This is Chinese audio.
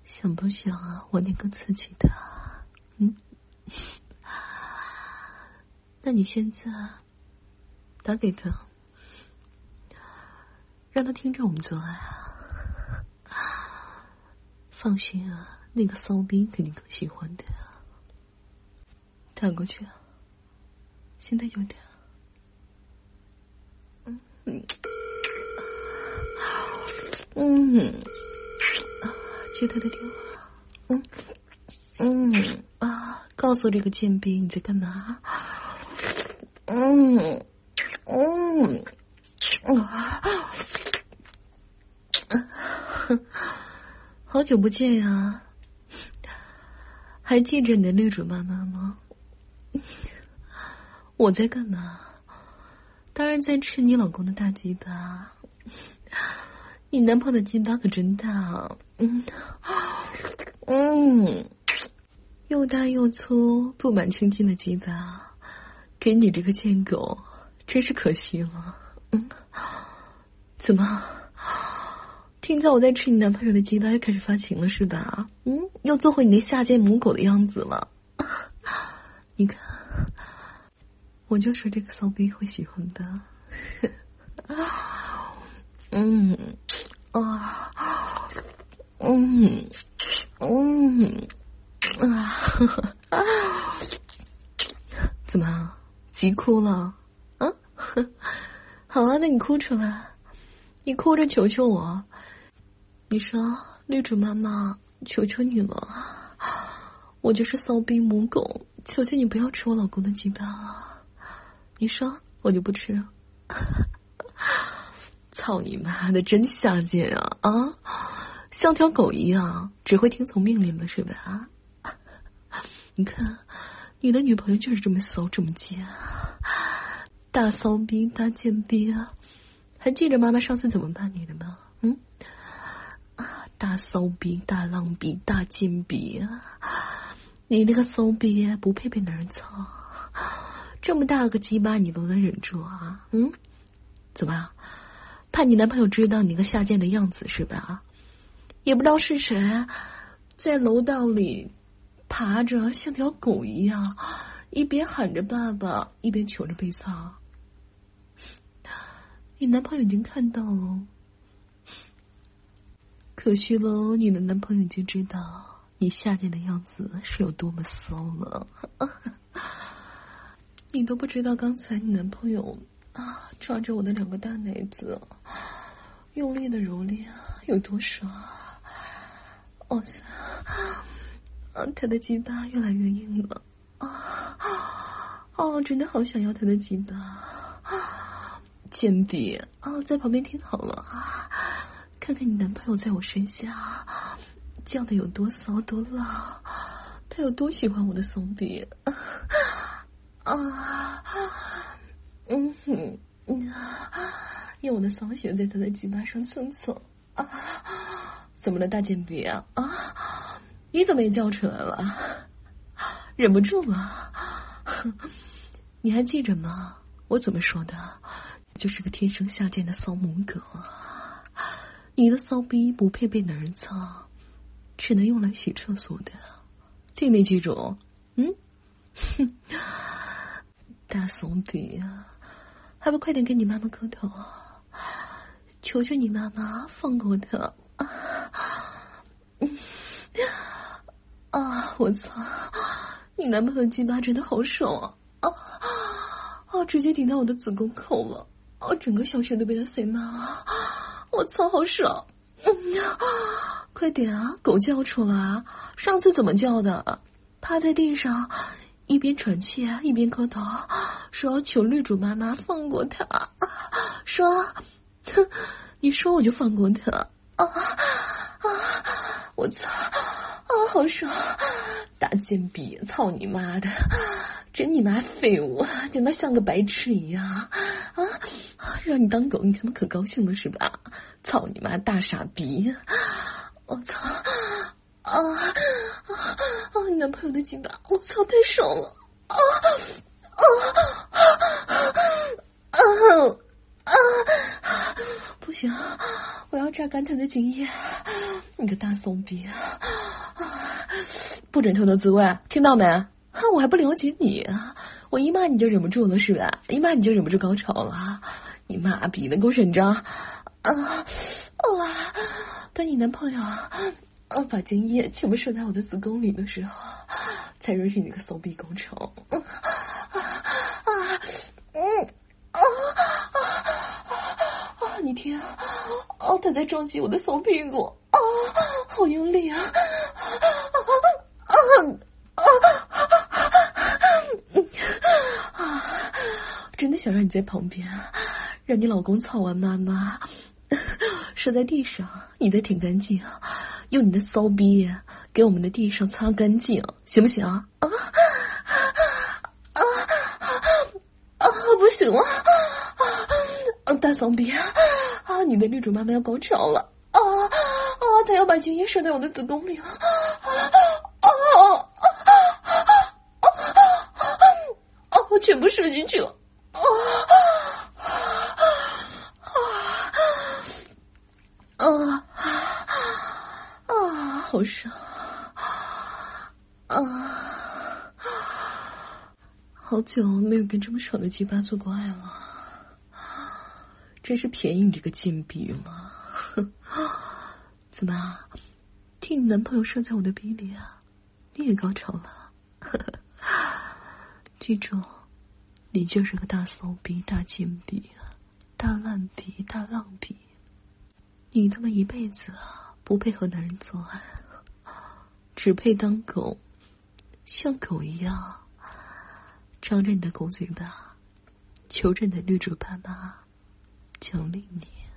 想不想啊？我那个刺激的，那你现在打给他，让他听着我们做爱啊。放心啊，那个骚逼肯定更喜欢的。打过去啊，现在就打。接他的电话。告诉这个贱逼你在干嘛？好久不见呀，还记着你的绿主妈妈吗？我在干嘛？当然在吃你老公的大鸡巴。你男朋友的鸡巴可真大，又大又粗，布满青筋的鸡巴，给你这个贱狗，真是可惜了。怎么？听到我在吃你男朋友的鸡巴，又开始发情了是吧？又做回你那下贱母狗的样子了。你看，我就说这个骚逼会喜欢的。怎么急哭了？好啊，那你哭出来，你哭着求求我。你说绿主妈妈，求求你了，我就是骚逼母狗，求求你不要吃我老公的鸡巴了。你说我就不吃。操你妈的，真下贱啊！像条狗一样，只会听从命令了是吧？你看，你的女朋友就是这么骚，这么贱，大骚逼，大贱逼啊！还记着妈妈上次怎么骂你的吗？大骚逼，大浪逼，大贱逼啊！你那个骚逼不配被男人操，这么大个鸡巴你都能忍住啊？怎么？怕你男朋友知道你个下贱的样子是吧？也不知道是谁在楼道里爬着像条狗一样，一边喊着爸爸，一边求着被操。你男朋友已经看到了，可惜了，你的男朋友已经知道你下贱的样子是有多么骚了。你都不知道刚才你男朋友抓着我的2个大奶子，用力的蹂躏有多爽。哇塞，他的鸡巴越来越硬了。真的好想要他的鸡巴。贱逼在旁边听好了，看看你男朋友在我身下叫的有多骚多辣，他有多喜欢我的怂逼。用我的骚血在他的鸡巴上蹭蹭。怎么了，大贱逼啊？你怎么也叫出来了？忍不住了。你还记着吗？我怎么说的？就是个天生下贱的骚母狗。你的骚逼不配被男人操，只能用来洗厕所的。记没记住？大骚逼啊！还不快点跟你妈妈磕头，求求你妈妈放过他。我操！你男朋友的鸡巴真的好爽直接顶到我的子宫口了，整个小穴都被他塞满了。我操，好爽！快点狗叫出来！上次怎么叫的？趴在地上，一边喘气一边磕头，说要求绿主妈妈放过他。说，你说我就放过他。我操！好爽！大贱逼，操你妈的！真你妈废物，他妈像个白痴一样让你当狗，你他妈可高兴了是吧？操你妈大傻逼！我操！你男朋友的鸡巴，我操，太爽了！不行， 我要榨干他的精液，你个大怂逼，不准偷偷自慰，听到没？我还不了解你，我一骂你就忍不住了是吧？一骂你就忍不住高潮了，你妈逼的，给我忍着！等你男朋友把精液全部射在我的子宫里的时候，才允许你个怂逼工程。你听，他在撞击我的怂屁股，好用力啊！真的想让你在旁边，让你老公操完妈妈，射在地上，你再挺干净，用你的骚逼给我们的地上擦干净，行不行？不行了，大骚逼你的女主妈妈要高潮了，她要把精液射在我的子宫里了，我全部射进去了，好爽，好久没有跟这么爽的鸡巴做过爱了，真是便宜你这个贱逼了。怎么听你男朋友射在我的逼里你也高潮了？记住，你就是个大骚逼、大贱逼、大烂逼、大浪逼，你他妈一辈子不配和男人做爱，只配当狗，像狗一样张着你的狗嘴巴，求着你的女主爸妈奖励你。